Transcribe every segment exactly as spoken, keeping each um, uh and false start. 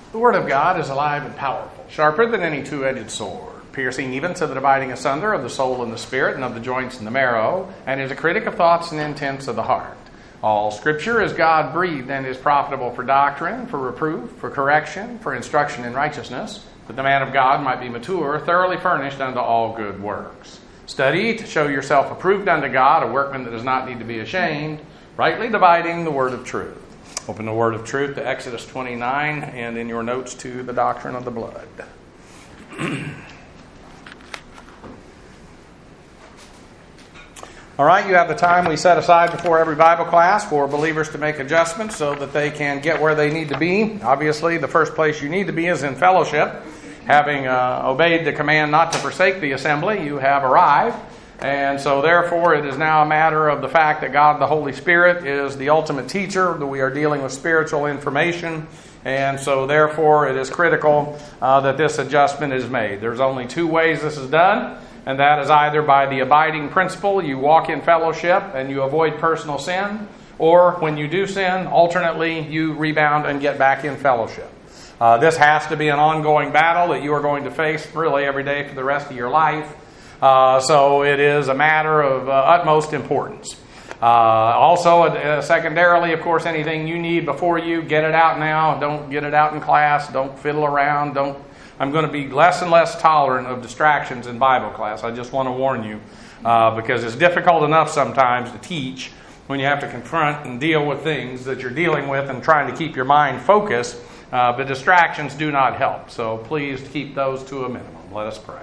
The Word of God is alive and powerful, sharper than any two-edged sword, piercing even to the dividing asunder of the soul and the spirit and of the joints and the marrow, and is a critic of thoughts and intents of the heart. All Scripture is God-breathed and is profitable for doctrine, for reproof, for correction, for instruction in righteousness, that the man of God might be mature, thoroughly furnished unto all good works. Study to show yourself approved unto God, a workman that does not need to be ashamed, rightly dividing the word of truth. Open the word of truth to Exodus twenty-nine, and in your notes to the doctrine of the blood. All right, you have the time we set aside before every Bible class for believers to make adjustments so that they can get where they need to be. Obviously, the first place you need to be is in fellowship. Having uh, obeyed the command not to forsake the assembly, you have arrived. And so therefore it is now a matter of the fact that God the Holy Spirit is the ultimate teacher, that we are dealing with spiritual information, and so therefore it is critical uh, that this adjustment is made. There's only two ways this is done, and that is either by the abiding principle, you walk in fellowship and you avoid personal sin, or when you do sin, alternately you rebound and get back in fellowship. Uh, this has to be an ongoing battle that you are going to face really every day for the rest of your life. Uh, so it is a matter of uh, utmost importance. Uh, also, uh, secondarily, of course, anything you need before you, get it out now. Don't get it out in class. Don't fiddle around. Don't. I'm going to be less and less tolerant of distractions in Bible class. I just want to warn you uh, because it's difficult enough sometimes to teach when you have to confront and deal with things that you're dealing with and trying to keep your mind focused. Uh, but distractions do not help. So please keep those to a minimum. Let us pray.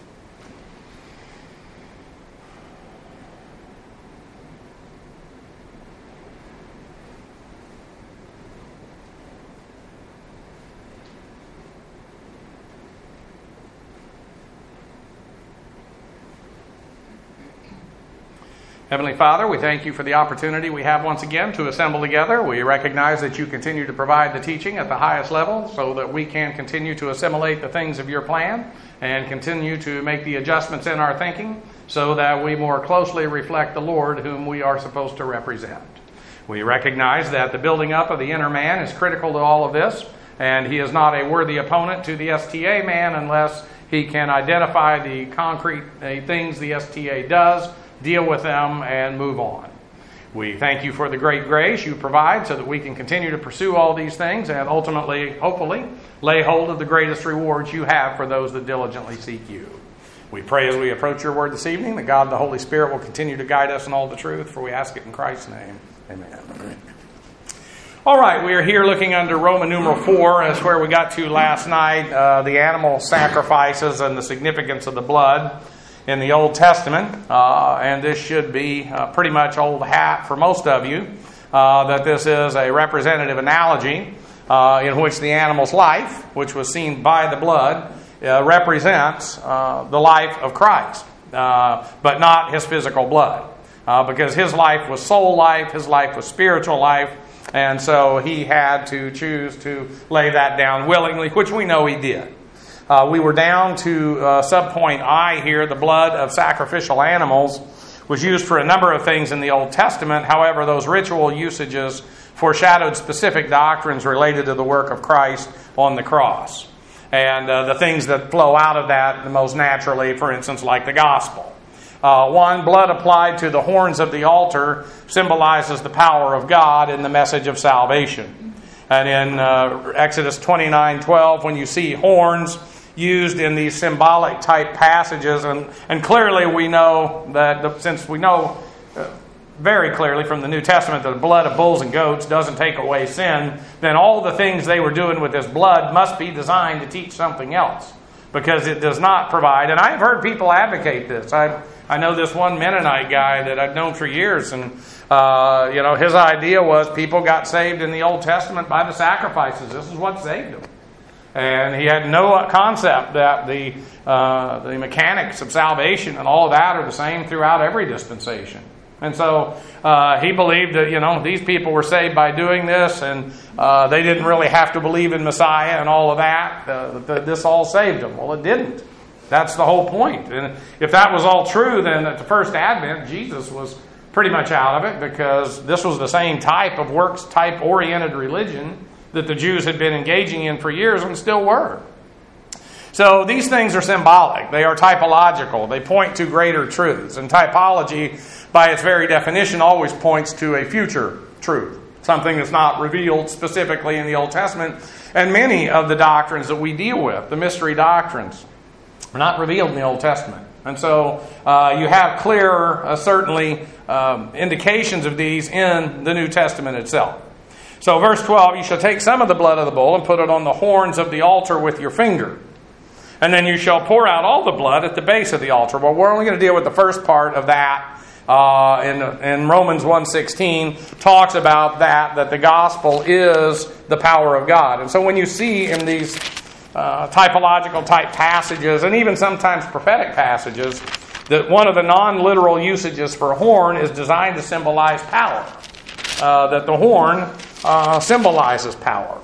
Heavenly Father, we thank you for the opportunity we have once again to assemble together. We recognize that you continue to provide the teaching at the highest level so that we can continue to assimilate the things of your plan and continue to make the adjustments in our thinking so that we more closely reflect the Lord whom we are supposed to represent. We recognize that the building up of the inner man is critical to all of this, and he is not a worthy opponent to the S T A man unless he can identify the concrete uh, things the S T A does, deal with them, and move on. We thank you for the great grace you provide so that we can continue to pursue all these things and ultimately, hopefully, lay hold of the greatest rewards you have for those that diligently seek you. We pray as we approach your word this evening that God the Holy Spirit will continue to guide us in all the truth, for we ask it in Christ's name. Amen. All right, we are here looking under Roman numeral four. That's where we got to last night, uh, the animal sacrifices and the significance of the blood in the Old Testament, uh, and this should be uh, pretty much old hat for most of you, uh, that this is a representative analogy uh, in which the animal's life, which was seen by the blood, uh, represents uh, the life of Christ, uh, but not his physical blood, uh, because his life was soul life, his life was spiritual life, and so he had to choose to lay that down willingly, which we know he did. Uh, we were down to uh, subpoint I here. The blood of sacrificial animals was used for a number of things in the Old Testament. However, those ritual usages foreshadowed specific doctrines related to the work of Christ on the cross. And uh, the things that flow out of that the most naturally, for instance, like the gospel. Uh, one, blood applied to the horns of the altar symbolizes the power of God in the message of salvation. And in uh, Exodus twenty-nine twelve, when you see horns used in these symbolic type passages, and, and clearly we know that the, since we know uh, very clearly from the New Testament that the blood of bulls and goats doesn't take away sin, then all the things they were doing with this blood must be designed to teach something else, because it does not provide. And I've heard people advocate this. I I know this one Mennonite guy that I've known for years, and uh, you know his idea was people got saved in the Old Testament by the sacrifices. This is what saved them. And he had no concept that the uh, the mechanics of salvation and all of that are the same throughout every dispensation. And so uh, he believed that, you know, these people were saved by doing this, and uh, they didn't really have to believe in Messiah and all of that. Uh, that this all saved them. Well, it didn't. That's the whole point. And if that was all true, then at the first advent, Jesus was pretty much out of it, because this was the same type of works type oriented religion that the Jews had been engaging in for years and still were. So these things are symbolic. They are typological. They point to greater truths. And typology, by its very definition, always points to a future truth, something that's not revealed specifically in the Old Testament. And many of the doctrines that we deal with, the mystery doctrines, are not revealed in the Old Testament. And so uh, you have clear, uh, certainly, um, indications of these in the New Testament itself. So verse twelve, you shall take some of the blood of the bull and put it on the horns of the altar with your finger. And then you shall pour out all the blood at the base of the altar. Well, we're only going to deal with the first part of that. Uh, in, in Romans one sixteen talks about that, that the gospel is the power of God. And so when you see in these uh, typological type passages, and even sometimes prophetic passages, that one of the non-literal usages for horn is designed to symbolize power. Uh, that the horn uh, symbolizes power.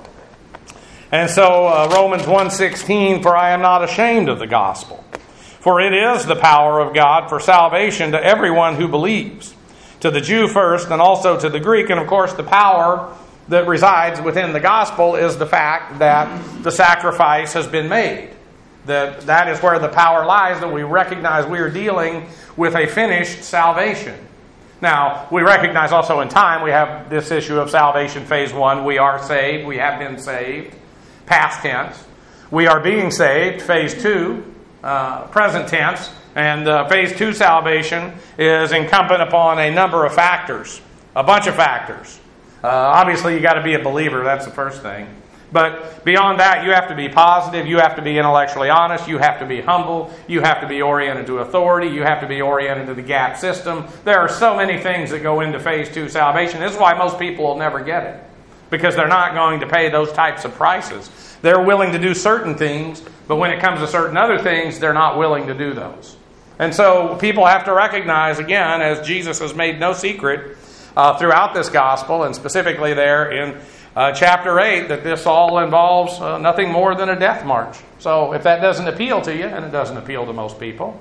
And so uh, Romans one sixteen, for I am not ashamed of the gospel. For it is the power of God for salvation to everyone who believes. To the Jew first, and also to the Greek. And of course, the power that resides within the gospel is the fact that the sacrifice has been made. That that is where the power lies, that we recognize we are dealing with a finished salvation. Now, we recognize also in time we have this issue of salvation phase one. We are saved. We have been saved. Past tense. We are being saved. Phase two. Uh, present tense. And uh, phase two salvation is incumbent upon a number of factors. A bunch of factors. Uh, obviously, you got to be a believer. That's the first thing. But beyond that, you have to be positive. You have to be intellectually honest. You have to be humble. You have to be oriented to authority. You have to be oriented to the gap system. There are so many things that go into phase two salvation. This is why most people will never get it. Because they're not going to pay those types of prices. They're willing to do certain things, but when it comes to certain other things, they're not willing to do those. And so people have to recognize, again, as Jesus has made no secret uh, throughout this gospel, and specifically there in uh, chapter eight, that this all involves uh, nothing more than a death march. So if that doesn't appeal to you, and it doesn't appeal to most people,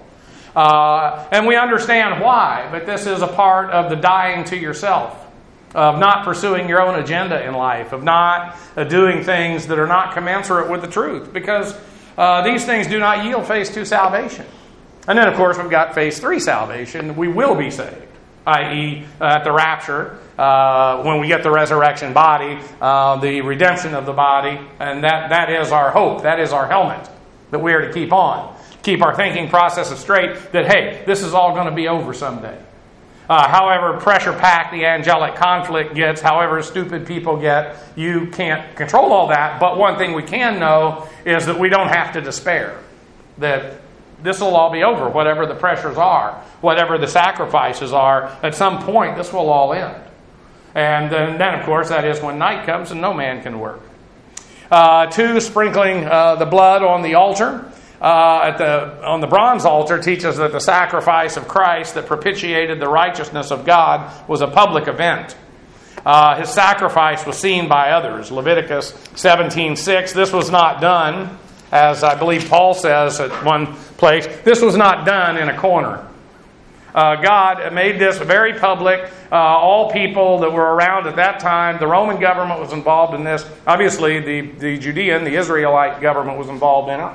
uh, and we understand why, but this is a part of the dying to yourself. Of not pursuing your own agenda in life, of not uh, doing things that are not commensurate with the truth, because uh, these things do not yield phase two salvation. And then, of course, we've got phase three salvation. We will be saved, that is, uh, at the rapture, uh, when we get the resurrection body, uh, the redemption of the body, and that, that is our hope. That is our helmet that we are to keep on. Keep our thinking processes straight, that, hey, this is all going to be over someday. Uh, however pressure-packed the angelic conflict gets, however stupid people get, you can't control all that. But one thing we can know is that we don't have to despair. That this will all be over, whatever the pressures are, whatever the sacrifices are. At some point, this will all end. And then, then of course, that is when night comes and no man can work. Uh, two, sprinkling uh, the blood on the altar. Uh, at the on the bronze altar teaches that the sacrifice of Christ that propitiated the righteousness of God was a public event. Uh, his sacrifice was seen by others. Leviticus seventeen six. This was not done, as I believe Paul says at one place, this was not done in a corner. Uh, God made this very public. Uh, all people that were around at that time, the Roman government was involved in this. Obviously, the, the Judean, the Israelite government was involved in it.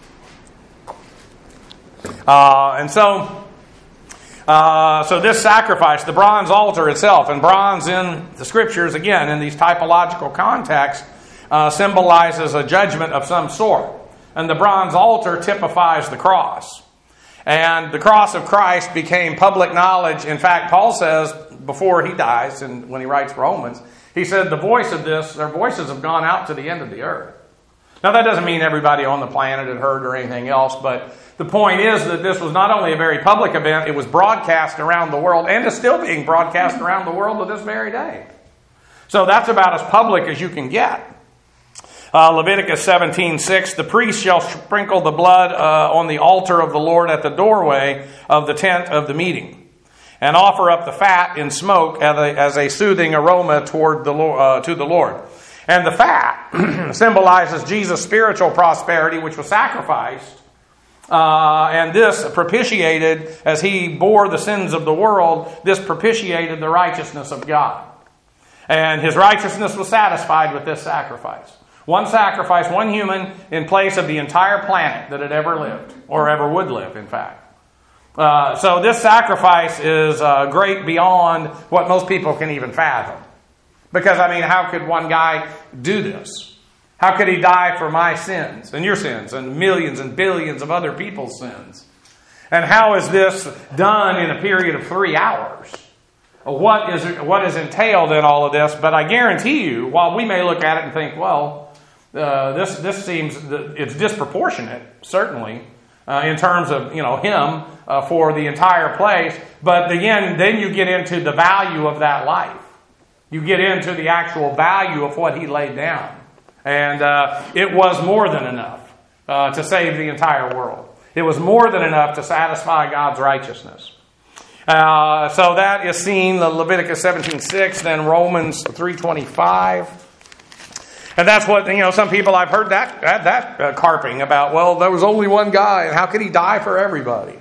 Uh, and so, uh, so this sacrifice, the bronze altar itself, and bronze in the Scriptures, again, in these typological contexts, uh, symbolizes a judgment of some sort. And the bronze altar typifies the cross. And the cross of Christ became public knowledge. In fact, Paul says, before he dies, and when he writes Romans, he said, the voice of this, their voices have gone out to the end of the earth. Now, that doesn't mean everybody on the planet had heard or anything else, but the point is that this was not only a very public event, it was broadcast around the world, and is still being broadcast around the world to this very day. So that's about as public as you can get. Uh, Leviticus seventeen six, the priest shall sprinkle the blood uh, on the altar of the Lord at the doorway of the tent of the meeting, and offer up the fat in smoke as a, as a soothing aroma toward the uh, to the Lord. And the fat symbolizes Jesus' spiritual prosperity, which was sacrificed. Uh, and this propitiated, as he bore the sins of the world, this propitiated the righteousness of God. And his righteousness was satisfied with this sacrifice. One sacrifice, one human in place of the entire planet that had ever lived, or ever would live, in fact. Uh, so this sacrifice is uh, great beyond what most people can even fathom. Because, I mean, how could one guy do this? How could he die for my sins and your sins and millions and billions of other people's sins? And how is this done in a period of three hours? What is what is entailed in all of this? But I guarantee you, while we may look at it and think, well, uh, this this seems it's disproportionate, certainly, uh, in terms of you know him uh, for the entire place. But again, then you get into the value of that life. You get into the actual value of what he laid down, and uh, it was more than enough uh, to save the entire world. It was more than enough to satisfy God's righteousness. Uh, so that is seen in Leviticus seventeen six, then Romans three twenty-five. And that's what, you know, some people, I've heard that that, that uh, carping about, well, there was only one guy, and how could he die for everybody?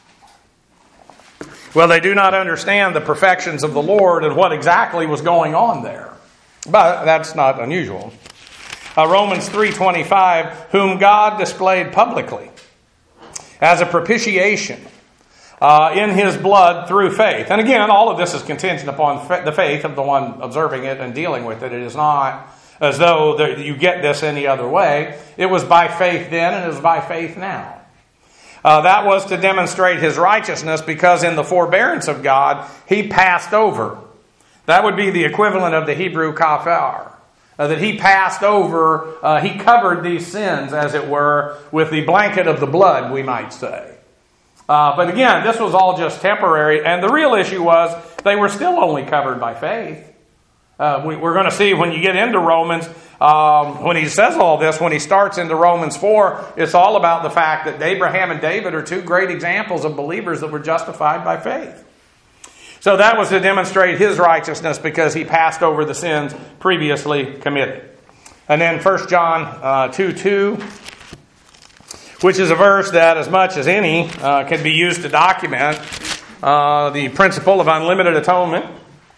Well, they do not understand the perfections of the Lord and what exactly was going on there. But that's not unusual. Uh, Romans three twenty-five, whom God displayed publicly as a propitiation Uh, in his blood through faith. And again, all of this is contingent upon fa- the faith of the one observing it and dealing with it. It is not as though there, you get this any other way. It was by faith then and it is by faith now. Uh, that was to demonstrate his righteousness because in the forbearance of God, he passed over. That would be the equivalent of the Hebrew kafar. Uh, that he passed over, uh, he covered these sins, as it were, with the blanket of the blood, we might say. Uh, but again, this was all just temporary, and the real issue was they were still only covered by faith. Uh, we, we're going to see when you get into Romans, um, when he says all this, when he starts into Romans four, it's all about the fact that Abraham and David are two great examples of believers that were justified by faith. So that was to demonstrate his righteousness because he passed over the sins previously committed. And then First John uh, two two, which is a verse that, as much as any, uh, can be used to document uh, the principle of unlimited atonement.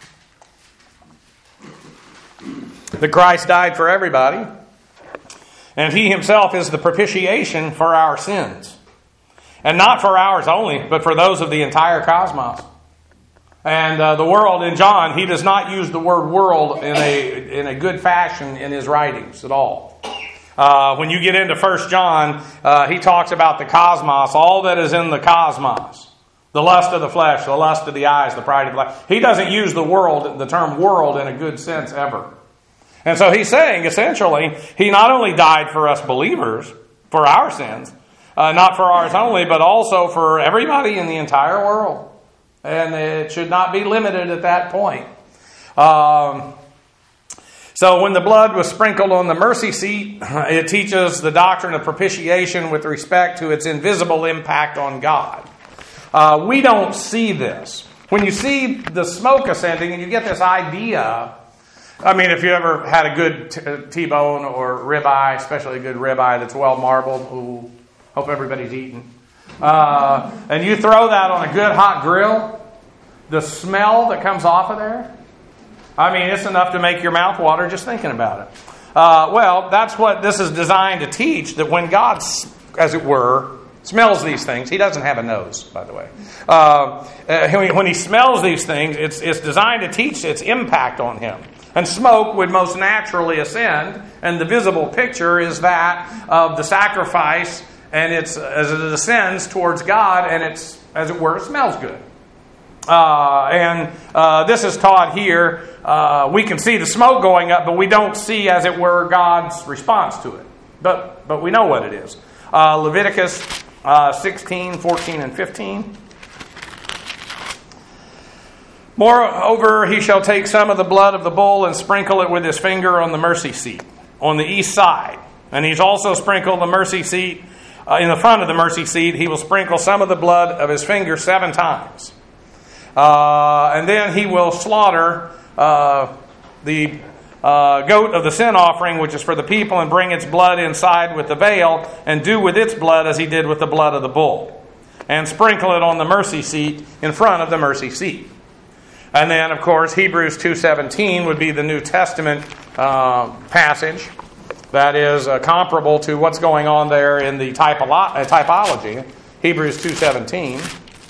That Christ died for everybody. And he himself is the propitiation for our sins. And not for ours only, but for those of the entire cosmos. And uh, the world, in John, he does not use the word world in a, in a good fashion in his writings at all. Uh, when you get into First John, uh, he talks about the cosmos, all that is in the cosmos. The lust of the flesh, the lust of the eyes, the pride of life. He doesn't use the world, the term world, in a good sense ever. And so he's saying, essentially, he not only died for us believers, for our sins, uh, not for ours only, but also for everybody in the entire world. And it should not be limited at that point. Um... So when the blood was sprinkled on the mercy seat, it teaches the doctrine of propitiation with respect to its invisible impact on God. Uh, we don't see this. When you see the smoke ascending and you get this idea, I mean, if you ever had a good t- T-bone or ribeye, especially a good ribeye that's well marbled, ooh, hope everybody's eating, uh, and you throw that on a good hot grill, the smell that comes off of there, I mean, it's enough to make your mouth water just thinking about it. Uh, well, that's what this is designed to teach, that when God, as it were, smells these things, he doesn't have a nose, by the way. Uh, when he smells these things, it's, it's designed to teach its impact on him. And smoke would most naturally ascend, and the visible picture is that of the sacrifice, and it's as it ascends towards God, and it's, as it were, it smells good. Uh, and uh, this is taught here. Uh, we can see the smoke going up, but we don't see, as it were, God's response to it. But but we know what it is. Uh, Leviticus uh, sixteen, fourteen, and fifteen. Moreover, he shall take some of the blood of the bull and sprinkle it with his finger on the mercy seat, on the east side. And he's also sprinkled the mercy seat, uh, in the front of the mercy seat, he will sprinkle some of the blood of his finger seven times. Uh, and then he will slaughter uh, the uh, goat of the sin offering, which is for the people, and bring its blood inside with the veil, and do with its blood as he did with the blood of the bull, and sprinkle it on the mercy seat in front of the mercy seat. And then, of course, Hebrews two seventeen would be the New Testament uh, passage that is uh, comparable to what's going on there in the typolo- uh, typology. Hebrews two seventeen.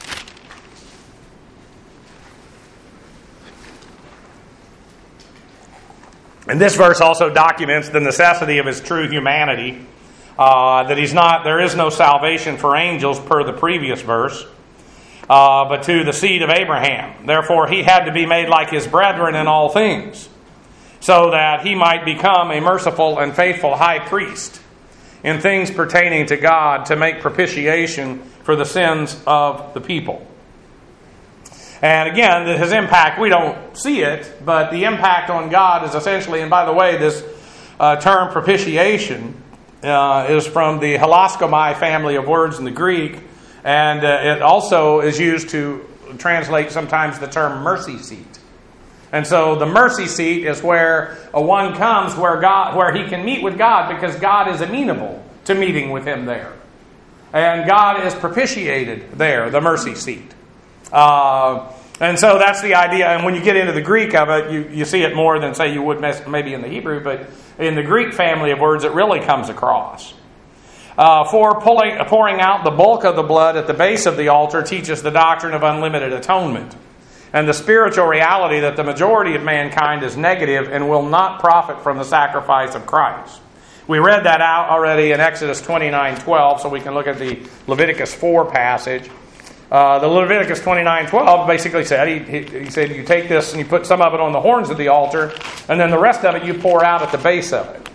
And this verse also documents the necessity of his true humanity. Uh, that he's not, there is no salvation for angels per the previous verse, uh, but to the seed of Abraham. Therefore, he had to be made like his brethren in all things, so that he might become a merciful and faithful high priest in things pertaining to God, to make propitiation for the sins of the people. And again, his impact, we don't see it, but the impact on God is essentially, and by the way, this uh, term propitiation uh, is from the hilaskomai family of words in the Greek, and uh, it also is used to translate sometimes the term mercy seat. And so the mercy seat is where a one comes where God, where he can meet with God, because God is amenable to meeting with him there. And God is propitiated there, the mercy seat. Uh, and so that's the idea. And when you get into the Greek of it, you, you see it more than, say, you would maybe in the Hebrew. But in the Greek family of words, it really comes across. Uh, for pulling, pouring out the bulk of the blood at the base of the altar teaches the doctrine of unlimited atonement, and the spiritual reality that the majority of mankind is negative and will not profit from the sacrifice of Christ. We read that out already in Exodus twenty-nine twelve, so we can look at the Leviticus four passage. Uh, the Leviticus twenty-nine twelve basically said, he, he, he said, you take this and you put some of it on the horns of the altar, and then the rest of it you pour out at the base of it.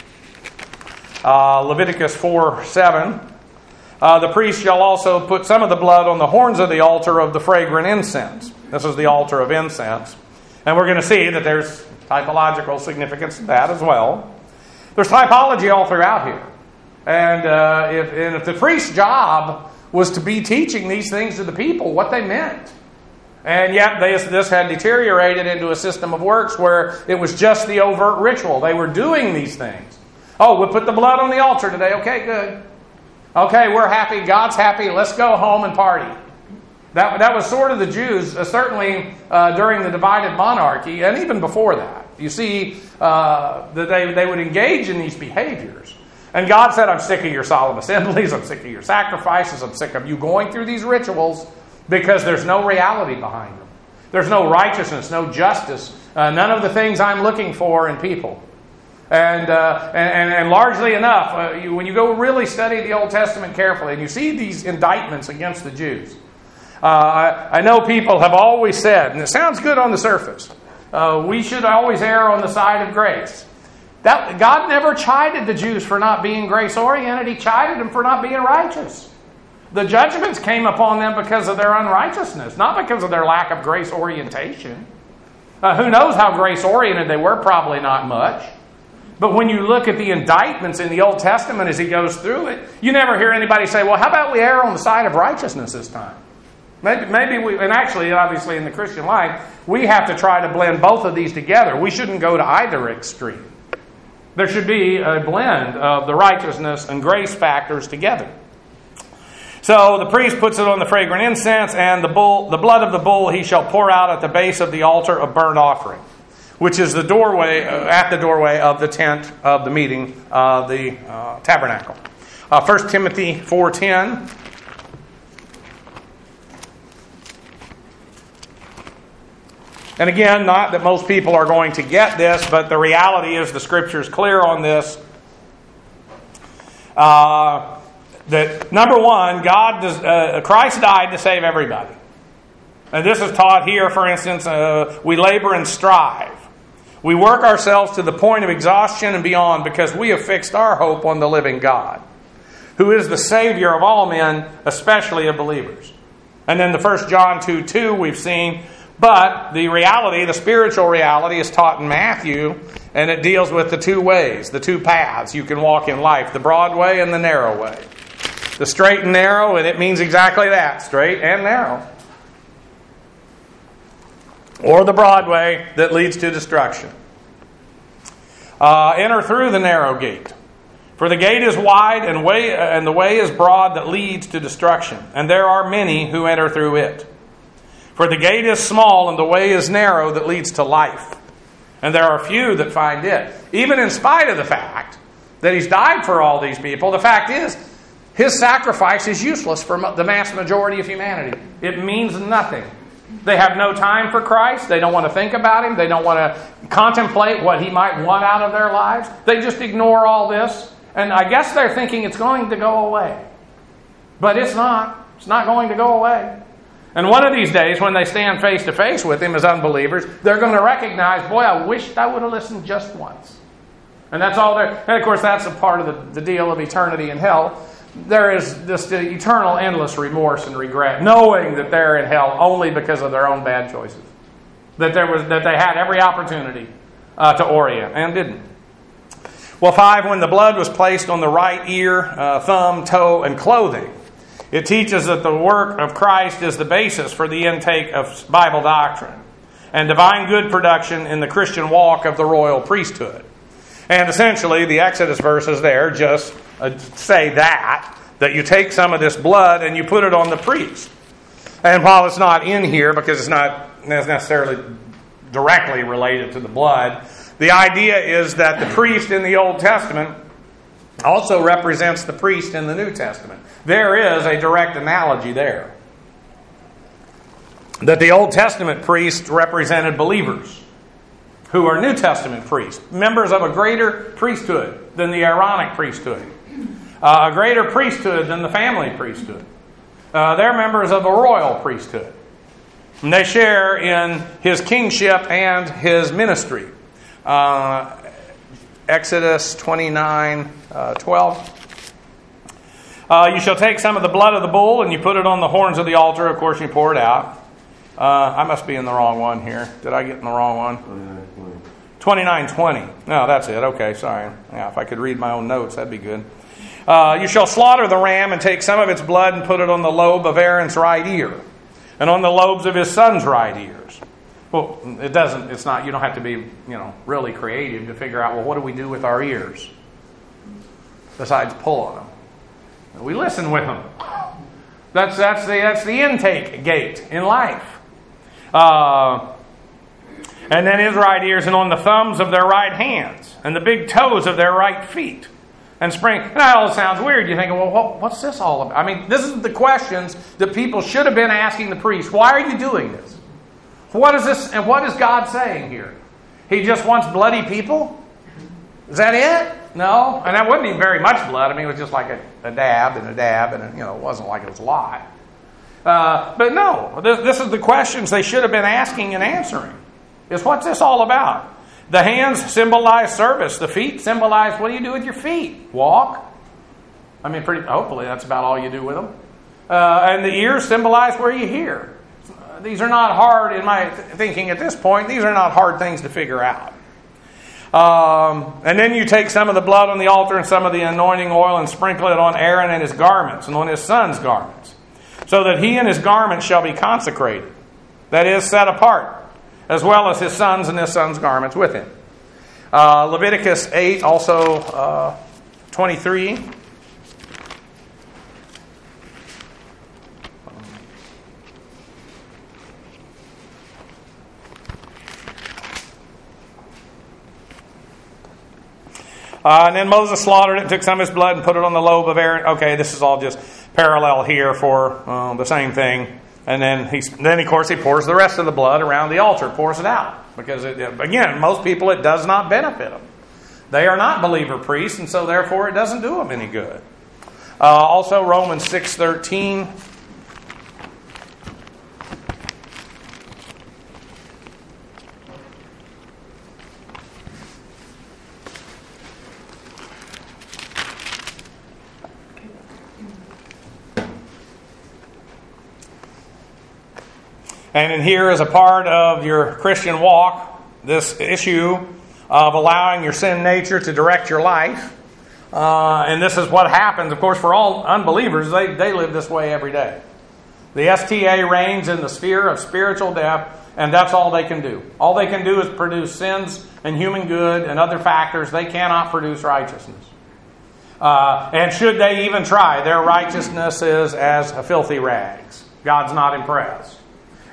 Uh, Leviticus four seven, uh, the priest shall also put some of the blood on the horns of the altar of the fragrant incense. This is the altar of incense. And we're going to see that there's typological significance to that as well. There's typology all throughout here. And, uh, if, and if the priest's job was to be teaching these things to the people, what they meant. And yet this, this had deteriorated into a system of works where it was just the overt ritual. They were doing these things. Oh, we'll put the blood on the altar today. Okay, good. Okay, we're happy. God's happy. Let's go home and party. That, that was sort of the Jews, uh, certainly uh, during the divided monarchy, and even before that. You see uh, that they, they would engage in these behaviors. And God said, I'm sick of your solemn assemblies, I'm sick of your sacrifices, I'm sick of you going through these rituals, because there's no reality behind them. There's no righteousness, no justice, uh, none of the things I'm looking for in people. And uh, and, and largely enough, uh, you, when you go really study the Old Testament carefully, and you see these indictments against the Jews, uh, I, I know people have always said, and it sounds good on the surface, uh, we should always err on the side of grace. That, God never chided the Jews for not being grace-oriented. He chided them for not being righteous. The judgments came upon them because of their unrighteousness, not because of their lack of grace orientation. Uh, who knows how grace-oriented they were? Probably not much. But when you look at the indictments in the Old Testament as he goes through it, you never hear anybody say, well, how about we err on the side of righteousness this time? Maybe, maybe we, and actually, obviously, in the Christian life, we have to try to blend both of these together. We shouldn't go to either extreme. There should be a blend of the righteousness and grace factors together. So the priest puts it on the fragrant incense, and the bull, the blood of the bull he shall pour out at the base of the altar of burnt offering, which is the doorway, uh, at the doorway of the tent of the meeting, uh, the uh, tabernacle. Uh, First Timothy four ten. And again, not that most people are going to get this, but the reality is the Scripture is clear on this. Uh, that number one, God does, uh, Christ died to save everybody. And this is taught here, for instance, uh, we labor and strive. We work ourselves to the point of exhaustion and beyond because we have fixed our hope on the living God, who is the Savior of all men, especially of believers. And then the First John two two we've seen. But the reality, the spiritual reality, is taught in Matthew, and it deals with the two ways, the two paths you can walk in life, the broad way and the narrow way. The straight and narrow, and it means exactly that, straight and narrow. Or the broad way that leads to destruction. Uh, enter through the narrow gate. For the gate is wide and, way, and the way is broad that leads to destruction, and there are many who enter through it. For the gate is small and the way is narrow that leads to life, and there are few that find it. Even in spite of the fact that He's died for all these people, the fact is, His sacrifice is useless for the vast majority of humanity. It means nothing. They have no time for Christ. They don't want to think about Him. They don't want to contemplate what He might want out of their lives. They just ignore all this. And I guess they're thinking it's going to go away. But it's not. It's not going to go away. And one of these days, when they stand face to face with Him as unbelievers, they're going to recognize, boy, I wished I would have listened just once. And that's all there. And of course, that's a part of the, the deal of eternity in hell. There is this eternal, endless remorse and regret, knowing that they're in hell only because of their own bad choices. That there was that they had every opportunity uh, to orient and didn't. Well, five, when the blood was placed on the right ear, uh, thumb, toe, and clothing, it teaches that the work of Christ is the basis for the intake of Bible doctrine and divine good production in the Christian walk of the royal priesthood. And essentially, the Exodus verses there just uh, say that, that you take some of this blood and you put it on the priest. And while it's not in here, because it's not necessarily directly related to the blood, the idea is that the priest in the Old Testament also represents the priest in the New Testament. There is a direct analogy there. That the Old Testament priest represented believers who are New Testament priests, members of a greater priesthood than the Aaronic priesthood, uh, a greater priesthood than the family priesthood. Uh, they're members of a royal priesthood. And they share in His kingship and His ministry. Uh, Exodus twenty-nine, uh, twelve. Uh, you shall take some of the blood of the bull and you put it on the horns of the altar. Of course, you pour it out. Uh, I must be in the wrong one here. Did I get in the wrong one? twenty-nine twenty. No, that's it. Okay, sorry. Yeah, if I could read my own notes, that'd be good. Uh, you shall slaughter the ram and take some of its blood and put it on the lobe of Aaron's right ear and on the lobes of his son's right ears. Well, it doesn't, it's not, you don't have to be, you know, really creative to figure out, well, what do we do with our ears? Besides pull on them. We listen with them. That's, that's, the, that's the intake gate in life. Uh, and then his right ears and on the thumbs of their right hands and the big toes of their right feet. And spring. That all sounds weird. You're thinking, well, what, what's this all about? I mean, this is the questions that people should have been asking the priest. Why are you doing this? What is this, and what is God saying here? He just wants bloody people? Is that it? No. And that wasn't even very much blood. I mean, it was just like a, a dab and a dab, and, a, you know, it wasn't like it was a lot. Uh, but no, this, this is the questions they should have been asking and answering. Is what's this all about? The hands symbolize service. The feet symbolize, what do you do with your feet? Walk. I mean, pretty. Hopefully that's about all you do with them. Uh, and the ears symbolize where you hear. These are not hard, in my thinking at this point, these are not hard things to figure out. Um, and then you take some of the blood on the altar and some of the anointing oil and sprinkle it on Aaron and his garments and on his son's garments, so that he and his garments shall be consecrated, that is, set apart, as well as his sons and his sons' garments with him. Uh, Leviticus eight, also uh, twenty-three. Uh, and then Moses slaughtered it, took some of his blood and put it on the lobe of Aaron. Okay, this is all just parallel here for uh, the same thing. And then, he, then, of course, he pours the rest of the blood around the altar, pours it out. Because, it, again, most people, it does not benefit them. They are not believer priests, and so, therefore, it doesn't do them any good. Uh, also, Romans six thirteen. And in here is a part of your Christian walk, this issue of allowing your sin nature to direct your life. Uh, and this is what happens, of course, for all unbelievers. They, they live this way every day. The S T A reigns in the sphere of spiritual death, and that's all they can do. All they can do is produce sins and human good and other factors. They cannot produce righteousness. Uh, and should they even try, their righteousness is as a filthy rags. God's not impressed.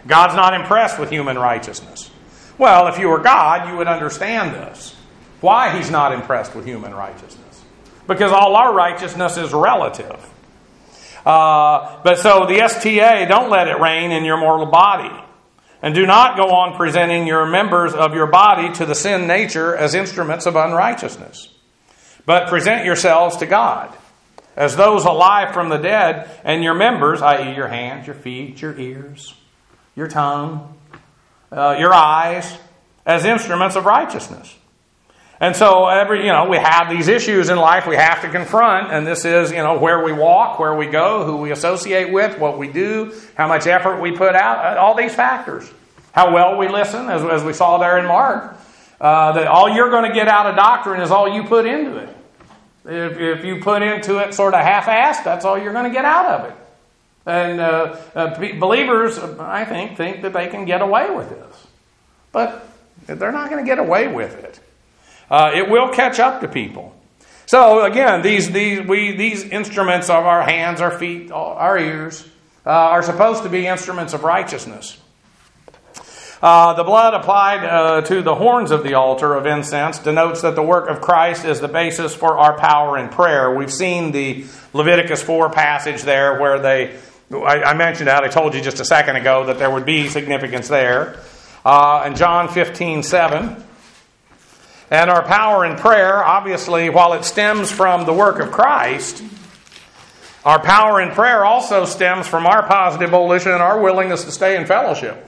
God's not impressed with human righteousness. Well, if you were God, you would understand this. Why He's not impressed with human righteousness? Because all our righteousness is relative. Uh, but so the S T A, don't let it reign in your mortal body. And do not go on presenting your members of your body to the sin nature as instruments of unrighteousness. But present yourselves to God as those alive from the dead, and your members, that is your hands, your feet, your ears, your tongue, uh, your eyes, as instruments of righteousness. And so every, you know, we have these issues in life we have to confront, and this is, you know, where we walk, where we go, who we associate with, what we do, how much effort we put out, all these factors. How well we listen, as, as we saw there in Mark. Uh, that all you're going to get out of doctrine is all you put into it. If, if you put into it sort of half-assed, that's all you're going to get out of it. And uh, uh, believers, I think, think that they can get away with this. But they're not going to get away with it. Uh, it will catch up to people. So again, these these we these instruments of our hands, our feet, our ears, uh, are supposed to be instruments of righteousness. Uh, the blood applied uh, to the horns of the altar of incense denotes that the work of Christ is the basis for our power in prayer. We've seen the Leviticus four passage there where they, I, I mentioned that, I told you just a second ago that there would be significance there. Uh, and John fifteen seven. And our power in prayer, obviously, while it stems from the work of Christ, our power in prayer also stems from our positive volition and our willingness to stay in fellowship.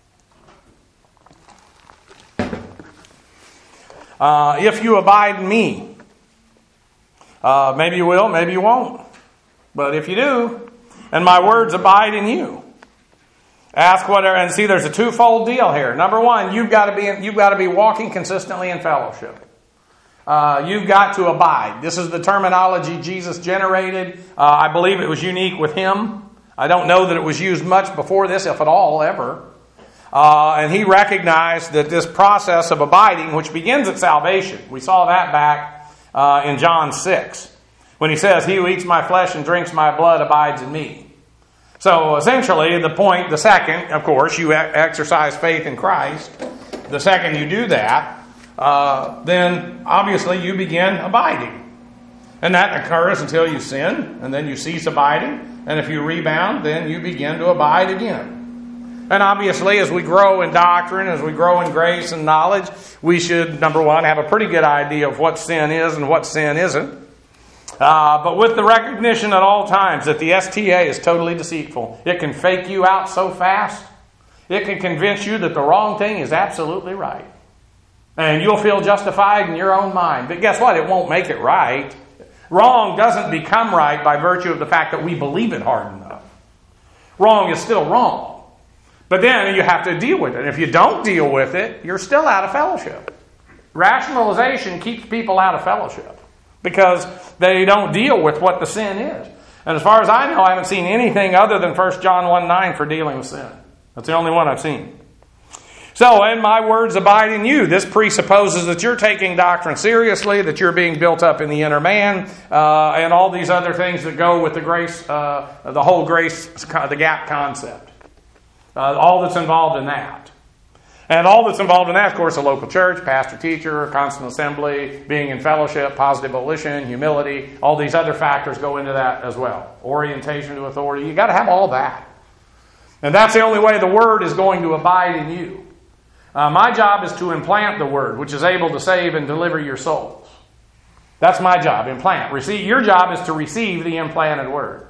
Uh, if you abide in me, uh, maybe you will, maybe you won't. But if you do, and my words abide in you, ask whatever. And see, there's a twofold deal here. Number one, you've got to be you've got to be walking consistently in fellowship. Uh, you've got to abide. This is the terminology Jesus generated. Uh, I believe it was unique with Him. I don't know that it was used much before this, if at all, ever. Uh, and He recognized that this process of abiding, which begins at salvation, we saw that back uh, in John six, when He says, "He who eats my flesh and drinks my blood abides in me." So essentially, the point, the second, of course, you exercise faith in Christ. The second you do that, uh, then obviously you begin abiding. And that occurs until you sin, and then you cease abiding. And if you rebound, then you begin to abide again. And obviously, as we grow in doctrine, as we grow in grace and knowledge, we should, number one, have a pretty good idea of what sin is and what sin isn't. Uh, but with the recognition at all times that the S T A is totally deceitful. It can fake you out so fast. It can convince you that the wrong thing is absolutely right. And you'll feel justified in your own mind. But guess what? It won't make it right. Wrong doesn't become right by virtue of the fact that we believe it hard enough. Wrong is still wrong. But then you have to deal with it. And if you don't deal with it, you're still out of fellowship. Rationalization keeps people out of fellowship because they don't deal with what the sin is. And as far as I know, I haven't seen anything other than First John one nine for dealing with sin. That's the only one I've seen. So, and my words abide in you. This presupposes that you're taking doctrine seriously, that you're being built up in the inner man, uh, and all these other things that go with the grace, uh, the whole grace, the gap concept. Uh, all that's involved in that. And all that's involved in that, of course, a local church, pastor, teacher, constant assembly, being in fellowship, positive volition, humility, all these other factors go into that as well. Orientation to authority. You've got to have all that. And that's the only way the Word is going to abide in you. Uh, my job is to implant the Word, which is able to save and deliver your souls. That's my job, implant. Receive. Your job is to receive the implanted Word.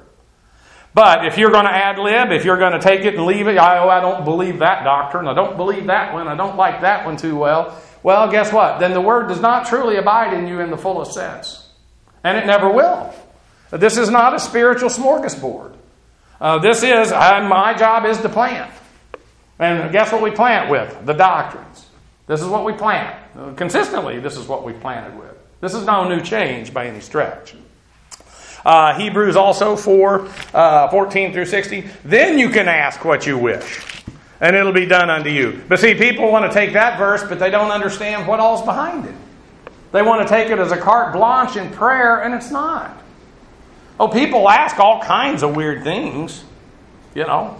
But if you're going to ad-lib, if you're going to take it and leave it, I, oh, I don't believe that doctrine, I don't believe that one, I don't like that one too well, well, guess what? Then the Word does not truly abide in you in the fullest sense. And it never will. This is not a spiritual smorgasbord. Uh, this is, uh, my job is to plant. And guess what we plant with? The doctrines. This is what we plant. Uh, consistently, this is what we planted with. This is no new change by any stretch. Uh, Hebrews also four, uh, fourteen through sixteen. Then you can ask what you wish, and it'll be done unto you. But see, people want to take that verse, but they don't understand what all's behind it. They want to take it as a carte blanche in prayer, and it's not. Oh, people ask all kinds of weird things, you know.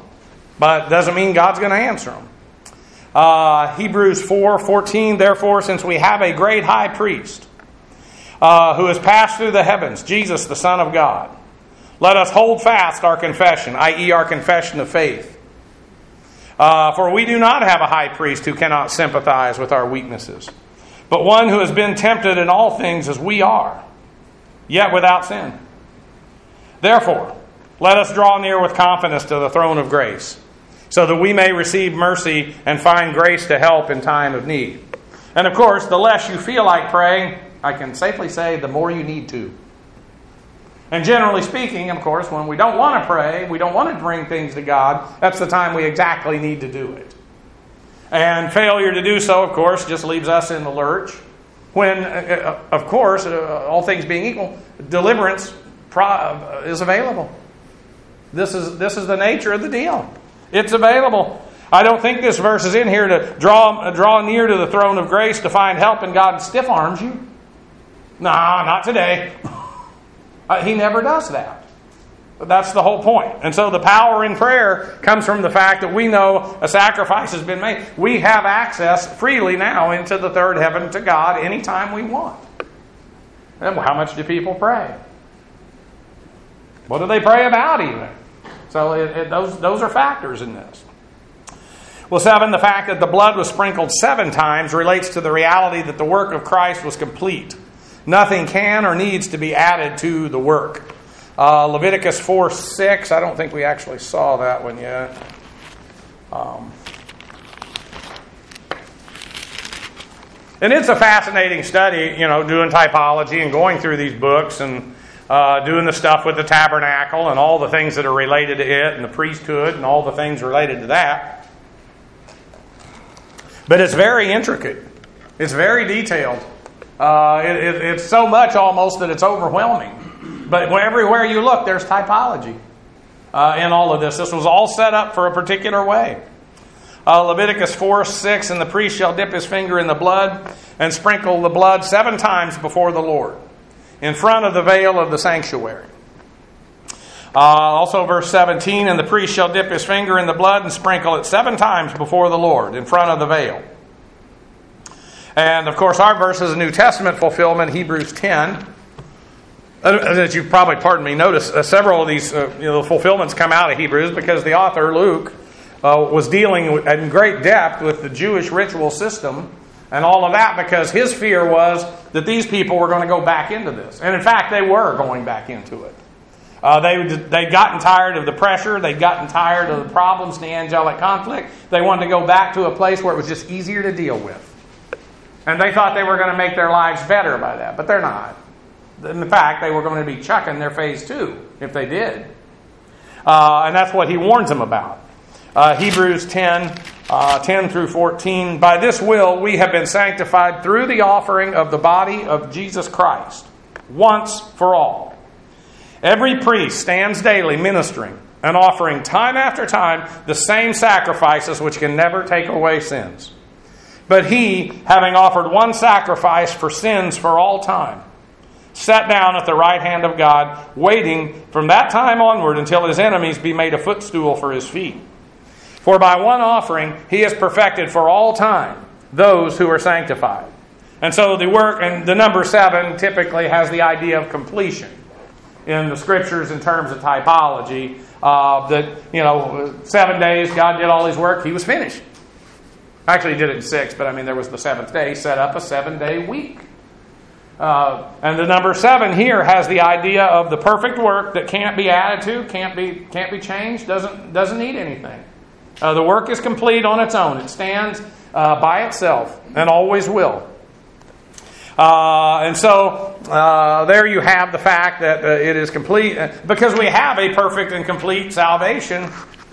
But doesn't mean God's going to answer them. Uh, Hebrews four fourteen, therefore, since we have a great high priest uh, who has passed through the heavens, Jesus, the Son of God, let us hold fast our confession, that is our confession of faith. Uh, for we do not have a high priest who cannot sympathize with our weaknesses, but one who has been tempted in all things as we are, yet without sin. Therefore, let us draw near with confidence to the throne of grace, so that we may receive mercy and find grace to help in time of need. And of course, the less you feel like praying, I can safely say the more you need to. And generally speaking, of course, when we don't want to pray, we don't want to bring things to God, that's the time we exactly need to do it. And failure to do so, of course, just leaves us in the lurch. When, uh, of course, uh, all things being equal, deliverance pro- is available. This is this is the nature of the deal. It's available. I don't think this verse is in here to draw draw near to the throne of grace to find help, and God stiff arms you. Nah, not today. uh, he never does that. But that's the whole point. And so the power in prayer comes from the fact that we know a sacrifice has been made. We have access freely now into the third heaven to God anytime we want. And how much do people pray? What do they pray about even? So it, it, those, those are factors in this. Well, seven, the fact that the blood was sprinkled seven times relates to the reality that the work of Christ was complete. Nothing can or needs to be added to the work. Uh, Leviticus four six, I don't think we actually saw that one yet. Um, and it's a fascinating study, you know, doing typology and going through these books and Uh, doing the stuff with the tabernacle and all the things that are related to it and the priesthood and all the things related to that. But it's very intricate. It's very detailed. Uh, it, it, it's so much almost that it's overwhelming. But everywhere you look, there's typology uh, in all of this. This was all set up for a particular way. Uh, Leviticus four six, and the priest shall dip his finger in the blood and sprinkle the blood seven times before the Lord, in front of the veil of the sanctuary. Uh, also verse seventeen, and the priest shall dip his finger in the blood and sprinkle it seven times before the Lord, in front of the veil. And of course our verse is a New Testament fulfillment, Hebrews ten. As you probably, pardon me, notice uh, several of these uh, you know, fulfillments come out of Hebrews because the author, Luke, uh, was dealing in great depth with the Jewish ritual system and all of that, because his fear was that these people were going to go back into this. And in fact, they were going back into it. Uh, they, they'd gotten tired of the pressure. They'd gotten tired of the problems, the angelic conflict. They wanted to go back to a place where it was just easier to deal with. And they thought they were going to make their lives better by that. But they're not. In fact, they were going to be chucking their phase two if they did. Uh, and that's what he warns them about. Uh, Hebrews ten, uh, ten through fourteen. By this will we have been sanctified through the offering of the body of Jesus Christ, once for all. Every priest stands daily ministering and offering time after time the same sacrifices which can never take away sins. But he, having offered one sacrifice for sins for all time, sat down at the right hand of God, waiting from that time onward until his enemies be made a footstool for his feet. For by one offering he has perfected for all time those who are sanctified. And so the work, and the number seven typically has the idea of completion in the scriptures in terms of typology. Uh, that, you know, seven days God did all his work, he was finished. Actually, he did it in six, but I mean, there was the seventh day. He set up a seven-day week. Uh, and the number seven here has the idea of the perfect work that can't be added to, can't be can't be changed, doesn't doesn't need anything. Uh, the work is complete on its own. It stands uh, by itself and always will. Uh, and so uh, there you have the fact that uh, it is complete. Because we have a perfect and complete salvation,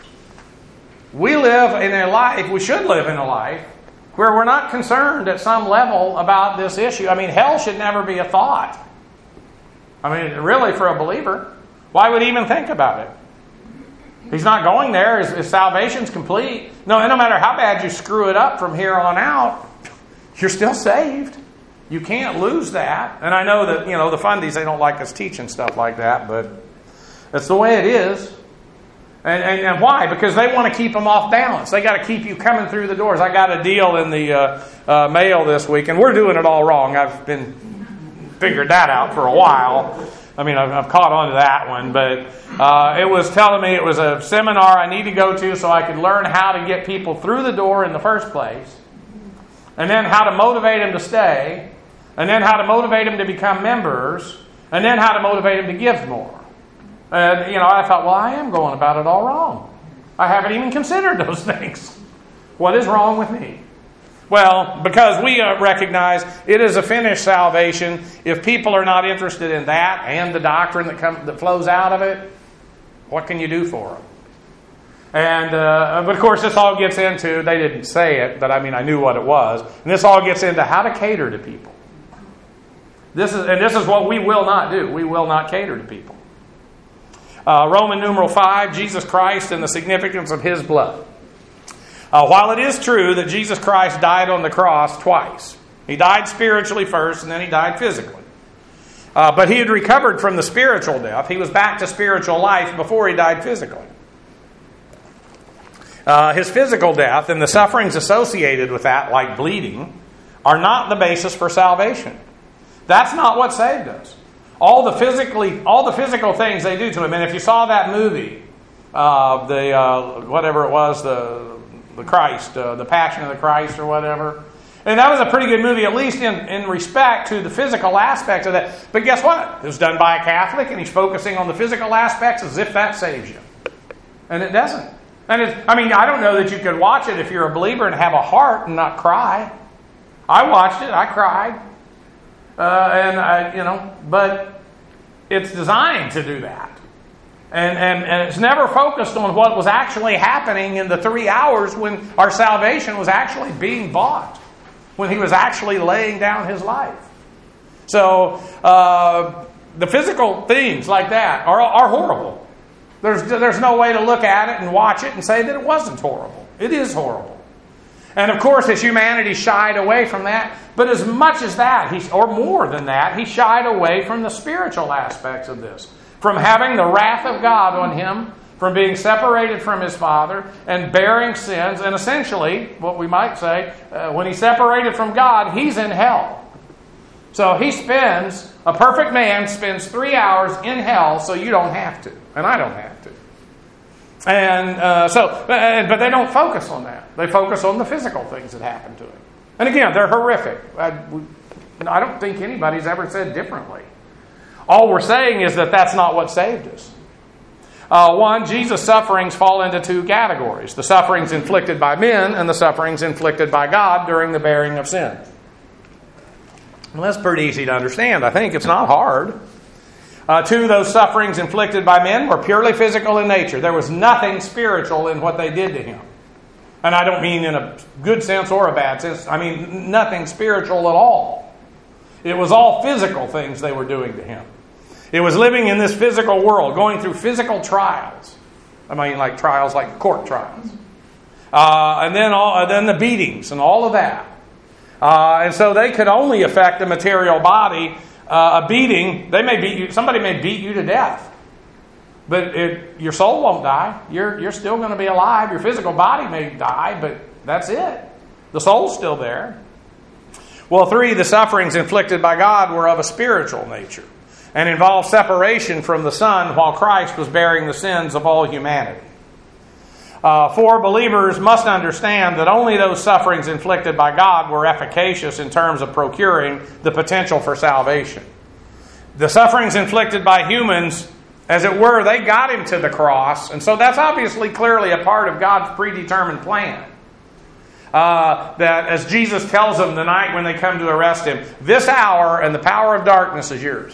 we live in a life, we should live in a life, where we're not concerned at some level about this issue. I mean, hell should never be a thought. I mean, really, for a believer, why would he even think about it? He's not going there. His, his salvation's complete. No, no matter how bad you screw it up from here on out, you're still saved. You can't lose that. And I know that, you know, the fundies, they don't like us teaching stuff like that, but that's the way it is. And, and, and why? Because they want to keep them off balance. They got to keep you coming through the doors. I got a deal in the uh, uh, mail this week, and we're doing it all wrong. I've been figured that out for a while. I mean, I've, I've caught on to that one, but uh, it was telling me it was a seminar I need to go to so I could learn how to get people through the door in the first place, and then how to motivate them to stay, and then how to motivate them to become members, and then how to motivate them to give more. And, you know, I thought, well, I am going about it all wrong. I haven't even considered those things. What is wrong with me? Well, because we uh, recognize it is a finished salvation. If people are not interested in that and the doctrine that comes that flows out of it, what can you do for them? And, uh, but of course, this all gets into, they didn't say it, but I mean, I knew what it was. And this all gets into how to cater to people. This is, and this is what we will not do. We will not cater to people. Uh, Roman numeral five, Jesus Christ and the significance of His blood. Uh, while it is true that Jesus Christ died on the cross twice, He died spiritually first and then He died physically. Uh, but He had recovered from the spiritual death. He was back to spiritual life before He died physically. Uh, his physical death and the sufferings associated with that, like bleeding, are not the basis for salvation. That's not what saved us. All the physically, all the physical things they do to Him. And if you saw that movie, uh, the uh, whatever it was, the the Christ, uh, the Passion of the Christ, or whatever, and that was a pretty good movie, at least in, in respect to the physical aspects of that. But guess what? It was done by a Catholic, and he's focusing on the physical aspects as if that saves you, and it doesn't. And it, I mean, I don't know that you could watch it if you're a believer and have a heart and not cry. I watched it. I cried. Uh, and I, you know, but it's designed to do that, and, and and it's never focused on what was actually happening in the three hours when our salvation was actually being bought, when He was actually laying down His life. So uh, the physical things like that are are horrible. There's there's no way to look at it and watch it and say that it wasn't horrible. It is horrible. And of course, as humanity shied away from that, but as much as that, he, or more than that, he shied away from the spiritual aspects of this. From having the wrath of God on him, from being separated from his Father, and bearing sins, and essentially, what we might say, uh, when he's separated from God, he's in hell. So he spends, a perfect man spends three hours in hell so you don't have to, and I don't have to. And uh, so, but they don't focus on that. They focus on the physical things that happen to him. And again, they're horrific. I, I don't think anybody's ever said differently. All we're saying is that that's not what saved us. Uh, one, Jesus' sufferings fall into two categories. The sufferings inflicted by men and the sufferings inflicted by God during the bearing of sin. Well, that's pretty easy to understand. I think it's not hard. Uh, two, those sufferings inflicted by men were purely physical in nature. There was nothing spiritual in what they did to him. And I don't mean in a good sense or a bad sense. I mean nothing spiritual at all. It was all physical things they were doing to him. It was living in this physical world, going through physical trials. I mean like trials like court trials. Uh, and then, all, uh, then the beatings and all of that. Uh, and so they could only affect the material body. Uh, a beating, they may beat you. Somebody may beat you to death, but it, your soul won't die. You're you're still going to be alive. Your physical body may die, but that's it. The soul's still there. Well, three, the sufferings inflicted by God were of a spiritual nature and involved separation from the Son while Christ was bearing the sins of all humanity. Uh, four, believers must understand that only those sufferings inflicted by God were efficacious in terms of procuring the potential for salvation. The sufferings inflicted by humans, as it were, they got him to the cross, and so that's obviously clearly a part of God's predetermined plan. Uh, that, as Jesus tells them the night when they come to arrest him, this hour and the power of darkness is yours.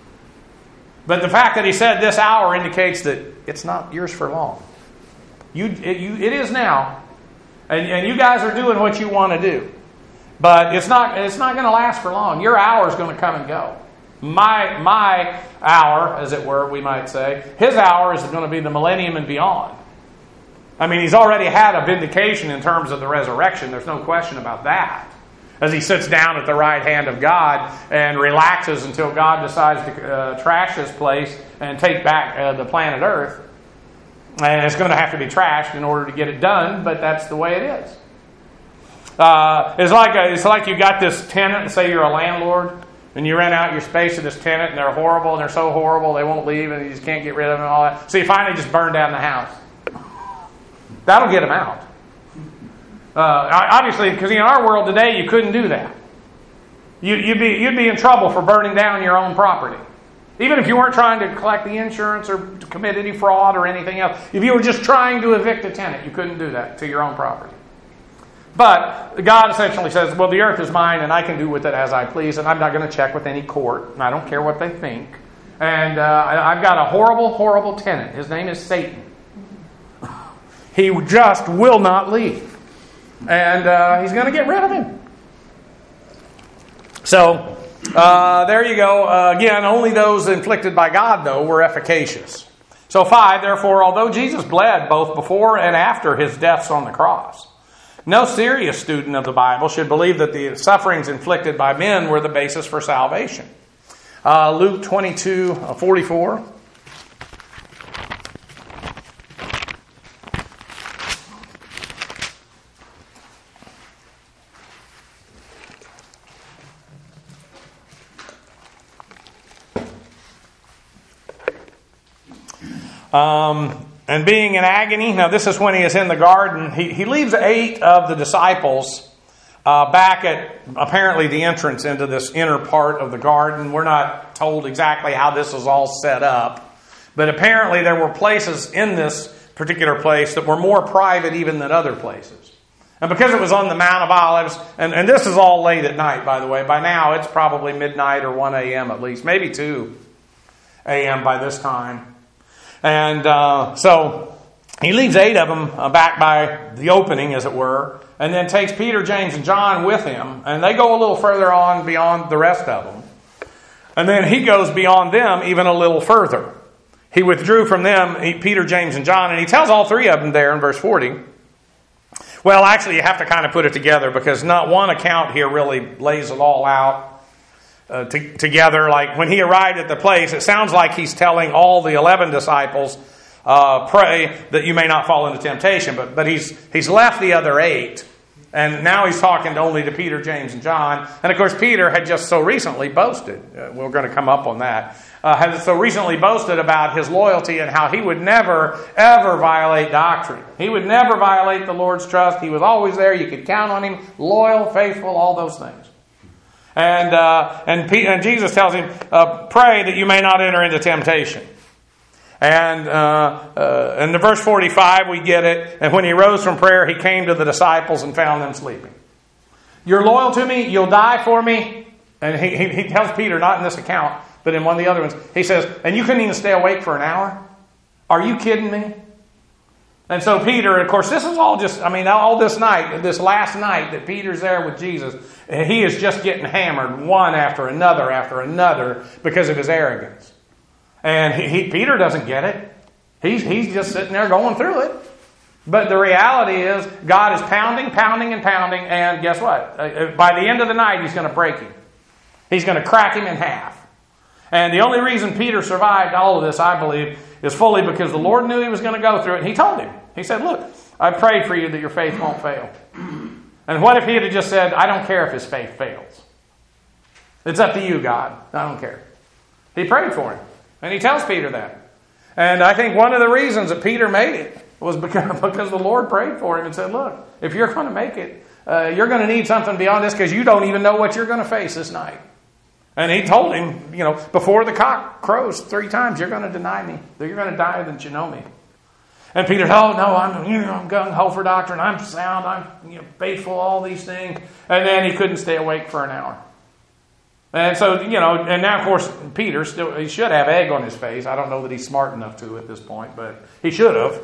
But the fact that he said this hour indicates that it's not yours for long. You, it, you, it is now, and, and you guys are doing what you want to do, but it's not. It's not going to last for long. Your hour is going to come and go. My my hour, as it were, we might say, his hour is going to be the millennium and beyond. I mean, he's already had a vindication in terms of the resurrection. There's no question about that. As he sits down at the right hand of God and relaxes until God decides to uh, trash this place and take back uh, the planet Earth. And it's going to have to be trashed in order to get it done, but that's the way it is. Uh, it's like a, it's like you got this tenant, say you're a landlord, and you rent out your space to this tenant, and they're horrible, and they're so horrible they won't leave, and you just can't get rid of them and all that. So you finally just burn down the house. That'll get them out. Uh, obviously, because in our world today, you couldn't do that. You, you'd be you'd be in trouble for burning down your own property. Even if you weren't trying to collect the insurance or to commit any fraud or anything else. If you were just trying to evict a tenant, you couldn't do that to your own property. But God essentially says, well, the earth is mine and I can do with it as I please, and I'm not going to check with any court, and I don't care what they think. And uh, I've got a horrible, horrible tenant. His name is Satan. He just will not leave. And uh, he's going to get rid of him. So... Uh, there you go. Uh, again, only those inflicted by God, though, were efficacious. So five, therefore, although Jesus bled both before and after his deaths on the cross, no serious student of the Bible should believe that the sufferings inflicted by men were the basis for salvation. Uh, Luke twenty-two forty-four. Um, and being in agony, now this is when he is in the garden, he, he leaves eight of the disciples uh, back at apparently the entrance into this inner part of the garden. We're not told exactly how this is all set up, but apparently there were places in this particular place that were more private even than other places. And because it was on the Mount of Olives, and, and this is all late at night, by the way. By now it's probably midnight or one a.m. at least, maybe two a.m. by this time. And uh, so he leaves eight of them uh, back by the opening, as it were, and then takes Peter, James, and John with him. And they go a little further on beyond the rest of them. And then he goes beyond them even a little further. He withdrew from them, he, Peter, James, and John, and he tells all three of them there in verse forty. Well, actually, you have to kind of put it together because not one account here really lays it all out. Uh, to, together, like when he arrived at the place, it sounds like he's telling all the eleven disciples, uh, pray that you may not fall into temptation. But but he's he's left the other eight, and now he's talking only to Peter, James, and John. And of course, Peter had just so recently boasted. Uh, we're going to come up on that. Uh, had so recently boasted about his loyalty and how he would never ever violate doctrine. He would never violate the Lord's trust. He was always there. You could count on him, loyal, faithful, all those things. And uh, and, P- and Jesus tells him, uh, pray that you may not enter into temptation. And uh, uh, in the verse forty-five, we get it. And when he rose from prayer, he came to the disciples and found them sleeping. You're loyal to me. You'll die for me. And he, he, he tells Peter, not in this account, but in one of the other ones, he says, and you couldn't even stay awake for an hour? Are you kidding me? And so Peter, of course, this is all just, I mean, all this night, this last night that Peter's there with Jesus, he is just getting hammered one after another after another because of his arrogance. And he, he, Peter doesn't get it. He's, he's just sitting there going through it. But the reality is, God is pounding, pounding, and pounding, and guess what? By the end of the night, he's going to break him. He's going to crack him in half. And the only reason Peter survived all of this, I believe, is fully because the Lord knew he was going to go through it. And he told him. He said, look, I prayed for you that your faith won't fail. And what if he had just said, I don't care if his faith fails. It's up to you, God. I don't care. He prayed for him. And he tells Peter that. And I think one of the reasons that Peter made it was because, because the Lord prayed for him and said, look, if you're going to make it, uh, you're going to need something beyond this because you don't even know what you're going to face this night. And he told him, you know, before the cock crows three times, you're going to deny me. You're going to die that you know me. And Peter, oh no, I'm, you know, I'm gung-ho for doctrine. I'm sound. I'm you know, faithful, all these things. And then he couldn't stay awake for an hour. And so, you know, and now, of course, Peter, still he should have egg on his face. I don't know that he's smart enough to at this point, but he should have.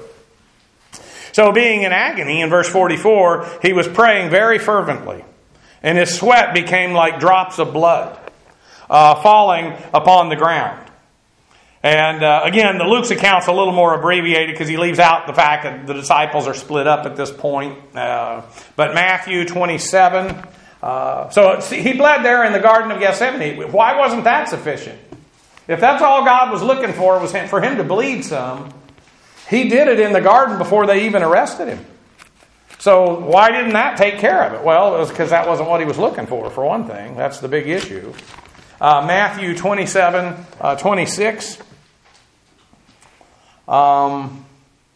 So being in agony, in verse forty-four, he was praying very fervently. And his sweat became like drops of blood uh, falling upon the ground. And uh, again, the Luke's account's a little more abbreviated because he leaves out the fact that the disciples are split up at this point. Uh, but Matthew twenty-seven. Uh, so see, he bled there in the Garden of Gethsemane. Why wasn't that sufficient? If that's all God was looking for, was for him to bleed some, He did it in the garden before they even arrested him. So why didn't that take care of it? Well, it was because that wasn't what he was looking for, for one thing. That's the big issue. Uh, Matthew twenty-seven, uh, twenty-six. Um,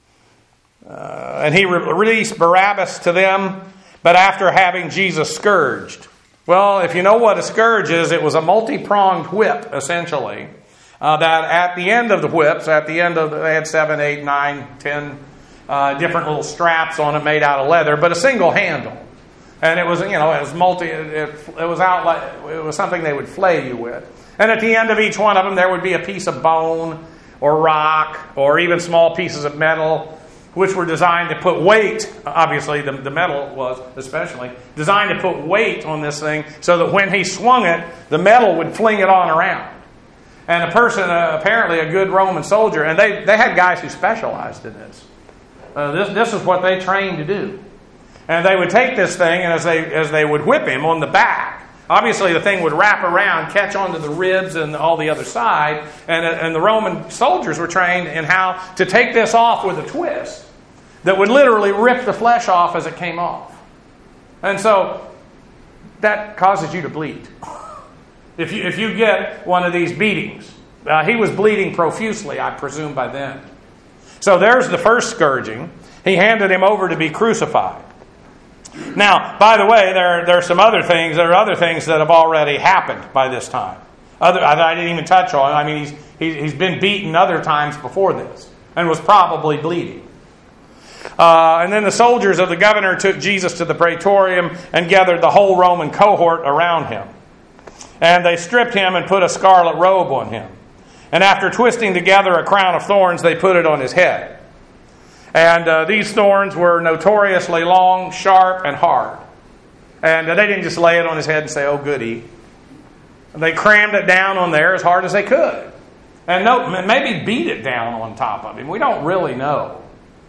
uh, and he re- released Barabbas to them, but after having Jesus scourged. Well, if you know what a scourge is, it was a multi-pronged whip, essentially. Uh, that at the end of the whips, at the end of, they had seven, eight, nine, ten uh, different little straps on it made out of leather, but a single handle. And it was, you know, it was multi, it, it, it was out like, it was something they would flay you with. And at the end of each one of them, there would be a piece of bone or rock or even small pieces of metal, which were designed to put weight, obviously the, the metal was especially, designed to put weight on this thing so that when he swung it, the metal would fling it on around. And a person, uh, apparently a good Roman soldier, and they, they had guys who specialized in this. Uh, this. This is what they trained to do. And they would take this thing, and as they as they would whip him on the back, obviously the thing would wrap around, catch onto the ribs and all the other side, and, and the Roman soldiers were trained in how to take this off with a twist that would literally rip the flesh off as it came off. And so that causes you to bleed. If you, if you get one of these beatings, uh, he was bleeding profusely, I presume, by then. So there's the first scourging. He handed him over to be crucified. Now, by the way, there, there are some other things. There are other things that have already happened by this time. Other, I didn't even touch on. I mean, he's, he, he's been beaten other times before this and was probably bleeding. Uh, and then the soldiers of the governor took Jesus to the praetorium and gathered the whole Roman cohort around him. And they stripped him and put a scarlet robe on him. And after twisting together a crown of thorns, they put it on his head. And uh, these thorns were notoriously long, sharp, and hard. And uh, they didn't just lay it on his head and say, oh, goody. They crammed it down on there as hard as they could. And no, maybe beat it down on top of him. We don't really know.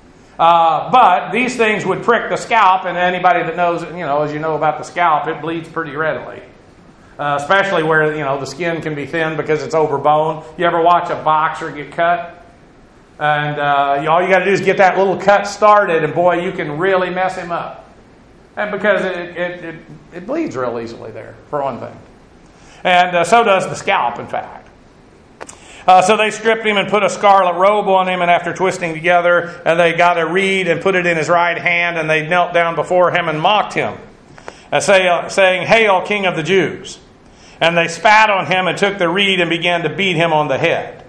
Uh, but these things would prick the scalp, and anybody that knows, you know, as you know about the scalp, it bleeds pretty readily. Uh, especially where, you know, the skin can be thin because it's over bone. You ever watch a boxer get cut? And uh, all you got to do is get that little cut started, and boy, you can really mess him up. And because it it, it, it bleeds real easily there, for one thing. And uh, so does the scalp, in fact. Uh, so they stripped him and put a scarlet robe on him, and after twisting together, and they got a reed and put it in his right hand, and they knelt down before him and mocked him, uh, say, uh, saying, "Hail, King of the Jews!" And they spat on him and took the reed and began to beat him on the head.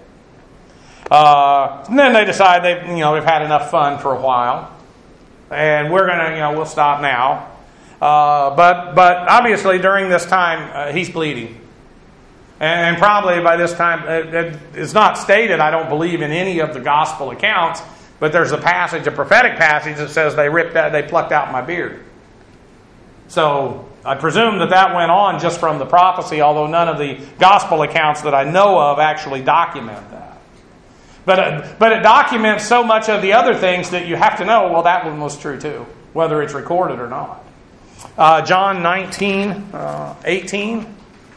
Uh, and then they decided they've, you know, they've had enough fun for a while, and we're gonna, you know, we'll stop now. Uh, but but obviously during this time uh, he's bleeding, and, and probably by this time it, it, it's not stated, I don't believe, in any of the gospel accounts. But there's a passage, a prophetic passage that says they ripped out, they plucked out my beard. So I presume that that went on just from the prophecy, although none of the gospel accounts that I know of actually document that. But, uh, but it documents so much of the other things that you have to know, well, that one was true too, whether it's recorded or not. Uh, John nineteen, uh, eighteen.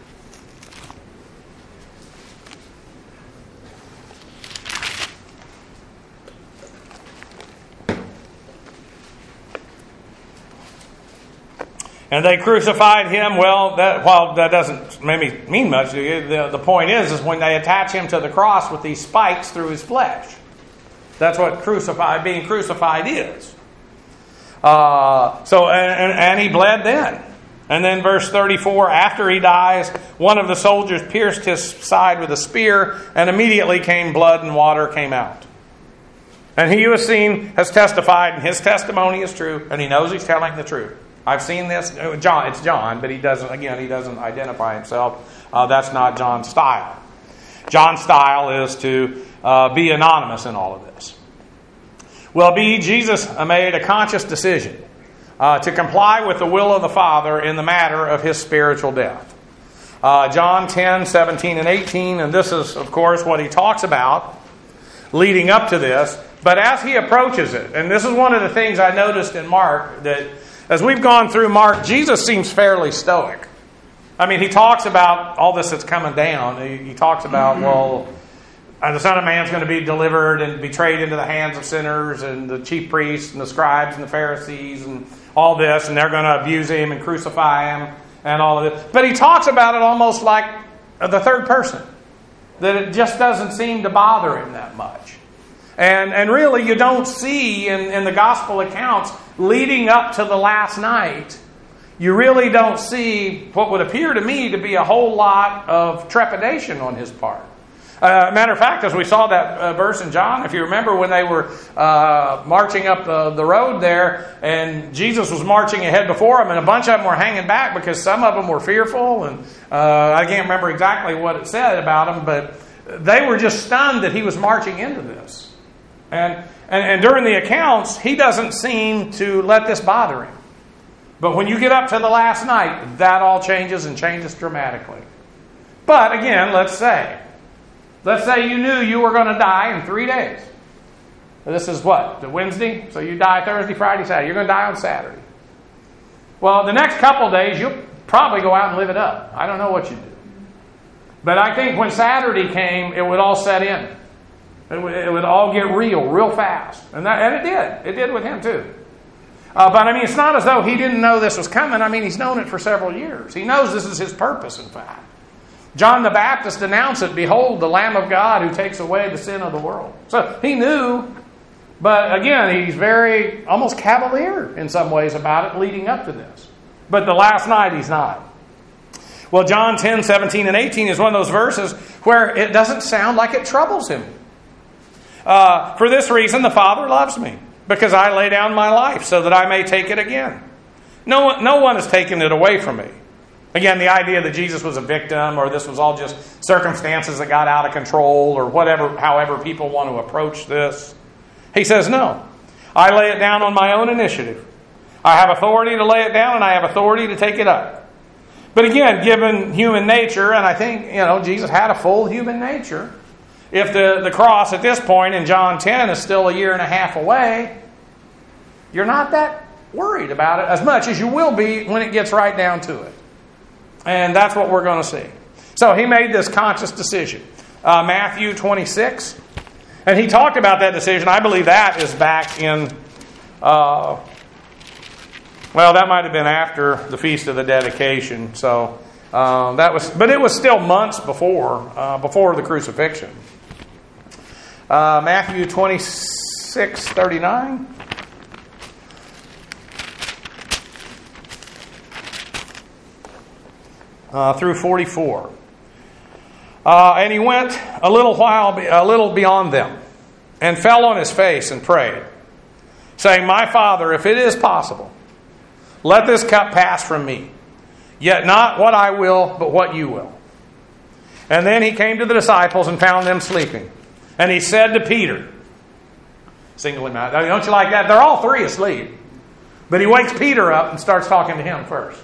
And they crucified him. Well, that, while that doesn't maybe mean much, the, the point is, is when they attach him to the cross with these spikes through his flesh. That's what crucified, being crucified is. Uh, so, and, and he bled then. And then verse thirty-four, after he dies, one of the soldiers pierced his side with a spear, and immediately came blood and water came out. And he who has seen has testified, and his testimony is true, and he knows he's telling the truth. I've seen this. John, it's John, but he doesn't. Again, he doesn't identify himself. Uh, that's not John's style. John's style is to uh, be anonymous in all of this. Well, B, Jesus made a conscious decision uh, to comply with the will of the Father in the matter of his spiritual death. Uh, John ten, seventeen, and eighteen, and this is, of course, what he talks about leading up to this. But as he approaches it, and this is one of the things I noticed in Mark, that as we've gone through Mark, Jesus seems fairly stoic. I mean, he talks about all this that's coming down. He, he talks about, well, the Son of Man's going to be delivered and betrayed into the hands of sinners and the chief priests and the scribes and the Pharisees and all this, and they're going to abuse him and crucify him and all of this. But he talks about it almost like the third person, that it just doesn't seem to bother him that much. And and really, you don't see in, in the gospel accounts leading up to the last night, you really don't see what would appear to me to be a whole lot of trepidation on his part. Uh, matter of fact, as we saw that uh, verse in John, if you remember when they were uh, marching up the, the road there, and Jesus was marching ahead before them, and a bunch of them were hanging back because some of them were fearful, and uh, I can't remember exactly what it said about them, but they were just stunned that he was marching into this. And, and, and during the accounts, he doesn't seem to let this bother him. But when you get up to the last night, that all changes and changes dramatically. But again, let's say, let's say you knew you were going to die in three days. This is what? The Wednesday? So you die Thursday, Friday, Saturday. You're going to die on Saturday. Well, the next couple of days, you'll probably go out and live it up. I don't know what you do. But I think when Saturday came, it would all set in. It would, it would all get real, real fast. And, that, and it did. It did with him too. Uh, but I mean, it's not as though he didn't know this was coming. I mean, he's known it for several years. He knows this is his purpose, in fact. John the Baptist announced it, "Behold, the Lamb of God who takes away the sin of the world." So he knew, but again, he's very, almost cavalier in some ways about it leading up to this. But the last night, he's not. Well, John ten, seventeen, and eighteen is one of those verses where it doesn't sound like it troubles him. Uh, For this reason, the Father loves me, because I lay down my life so that I may take it again. No one, no one has taken it away from me. Again, the idea that Jesus was a victim, or this was all just circumstances that got out of control, or whatever, however people want to approach this. He says, no. I lay it down on my own initiative. I have authority to lay it down, and I have authority to take it up. But again, given human nature, and I think, you know, Jesus had a full human nature. If the, the cross at this point in John ten is still a year and a half away, you're not that worried about it as much as you will be when it gets right down to it. And that's what we're going to see. So he made this conscious decision. Uh, Matthew twenty-six. And he talked about that decision. I believe that is back in, uh, well, that might have been after the Feast of the Dedication. So uh, that was, but it was still months before, uh, before the crucifixion. Uh, Matthew twenty-six, thirty-nine. Uh, through forty-four. Uh, and he went a little while, a little beyond them, and fell on his face and prayed, saying, My Father, if it is possible, let this cup pass from me. Yet not what I will, but what you will. And then he came to the disciples and found them sleeping. And he said to Peter, single him out. Don't you like that? They're all three asleep. But he wakes Peter up and starts talking to him first.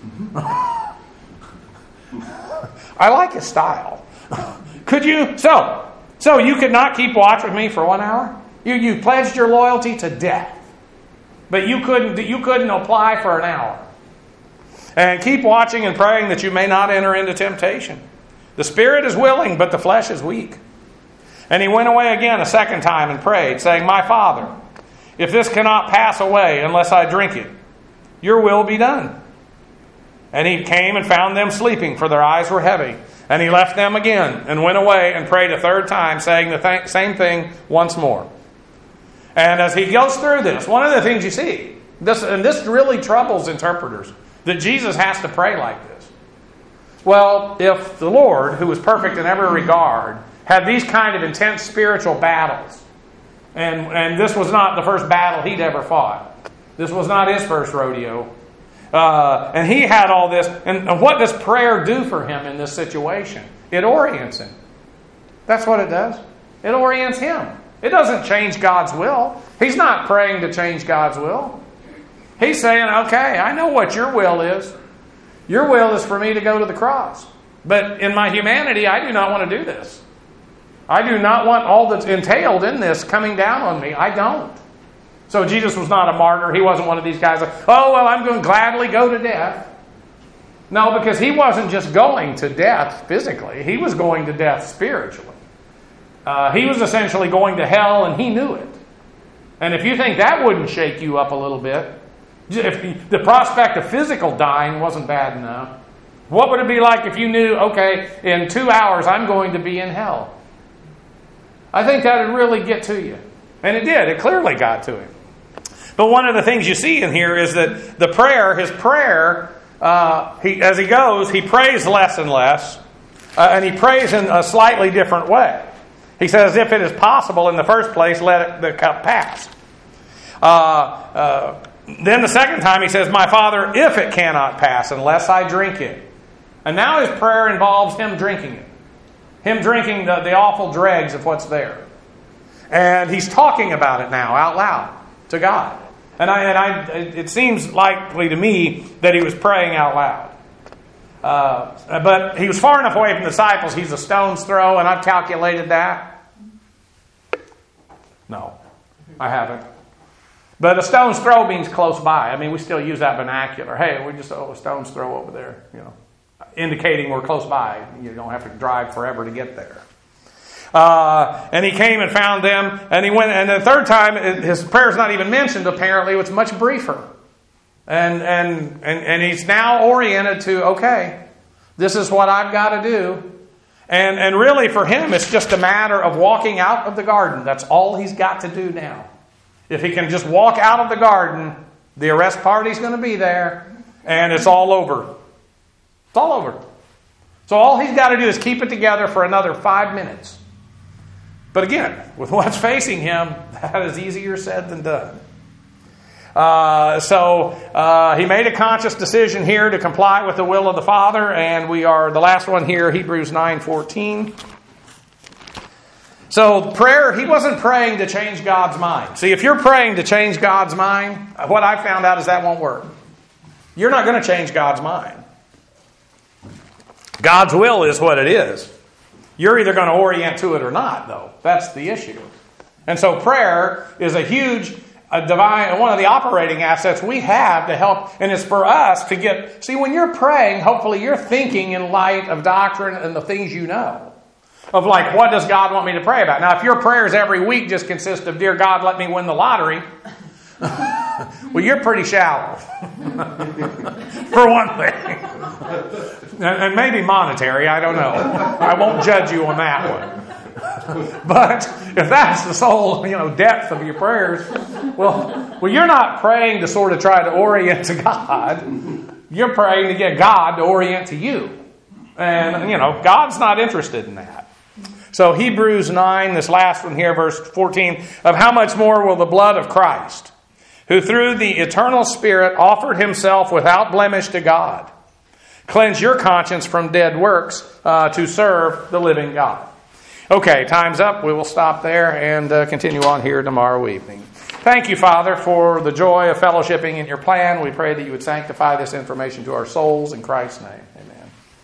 I like his style. Could you? So, so you could not keep watch with me for one hour? You you pledged your loyalty to death, but you couldn't you couldn't apply for an hour. And keep watching and praying that you may not enter into temptation. The spirit is willing, but the flesh is weak. And he went away again a second time and prayed, saying, My Father, if this cannot pass away unless I drink it, your will be done. And he came and found them sleeping, for their eyes were heavy. And he left them again and went away and prayed a third time, saying the th- same thing once more. And as he goes through this, one of the things you see, this, and this really troubles interpreters, that Jesus has to pray like this. Well, if the Lord, who was perfect in every regard, had these kind of intense spiritual battles, and, and this was not the first battle he'd ever fought. This was not his first rodeo. Uh, and he had all this. And, and what does prayer do for him in this situation? It orients him. That's what it does. It orients him. It doesn't change God's will. He's not praying to change God's will. He's saying, okay, I know what your will is. Your will is for me to go to the cross. But in my humanity, I do not want to do this. I do not want all that's entailed in this coming down on me. I don't. So Jesus was not a martyr. He wasn't one of these guys, like, oh, well, I'm going to gladly go to death. No, because he wasn't just going to death physically. He was going to death spiritually. Uh, he was essentially going to hell, and he knew it. And if you think that wouldn't shake you up a little bit, if the prospect of physical dying wasn't bad enough, what would it be like if you knew, okay, in two hours I'm going to be in hell? I think that would really get to you. And it did. It clearly got to him. But one of the things you see in here is that the prayer, his prayer, uh, he, as he goes, he prays less and less. Uh, and he prays in a slightly different way. He says, if it is possible, in the first place, let it, the cup pass. Uh, uh, then the second time he says, my Father, if it cannot pass, unless I drink it. And now his prayer involves him drinking it. Him drinking the, the awful dregs of what's there. And he's talking about it now out loud to God. And I, and I, it seems likely to me that he was praying out loud. Uh, but he was far enough away from the disciples, he's a stone's throw, and I've calculated that. No, I haven't. But a stone's throw means close by. I mean, we still use that vernacular. Hey, we're just oh, a stone's throw over there, you know, indicating we're close by. You don't have to drive forever to get there. Uh, and he came and found them, and he went. And the third time, his prayer's not even mentioned. Apparently, it's much briefer. And and and and he's now oriented to, okay, this is what I've got to do. And and really for him, it's just a matter of walking out of the garden. That's all he's got to do now. If he can just walk out of the garden, the arrest party's going to be there, and it's all over. It's all over. So all he's got to do is keep it together for another five minutes. But again, with what's facing him, that is easier said than done. Uh, so uh, he made a conscious decision here to comply with the will of the Father, and we are the last one here, Hebrews nine fourteen. So prayer, he wasn't praying to change God's mind. See, if you're praying to change God's mind, what I found out is that won't work. You're not going to change God's mind. God's will is what it is. You're either going to orient to it or not, though. That's the issue. And so prayer is a huge A divine, one of the operating assets we have to help, and it's for us to get, see, when you're praying, hopefully you're thinking in light of doctrine and the things you know. Of like, what does God want me to pray about? Now, if your prayers every week just consist of, dear God, let me win the lottery, well, you're pretty shallow. For one thing. And, and maybe monetary, I don't know. I won't judge you on that one. But if that's the sole, you know, depth of your prayers, well, well, you're not praying to sort of try to orient to God. You're praying to get God to orient to you. And, you know, God's not interested in that. So Hebrews nine, this last one here, verse fourteen, of how much more will the blood of Christ, who through the eternal Spirit offered himself without blemish to God, cleanse your conscience from dead works uh, to serve the living God. Okay, time's up. We will stop there and uh, continue on here tomorrow evening. Thank you, Father, for the joy of fellowshipping in your plan. We pray that you would sanctify this information to our souls in Christ's name.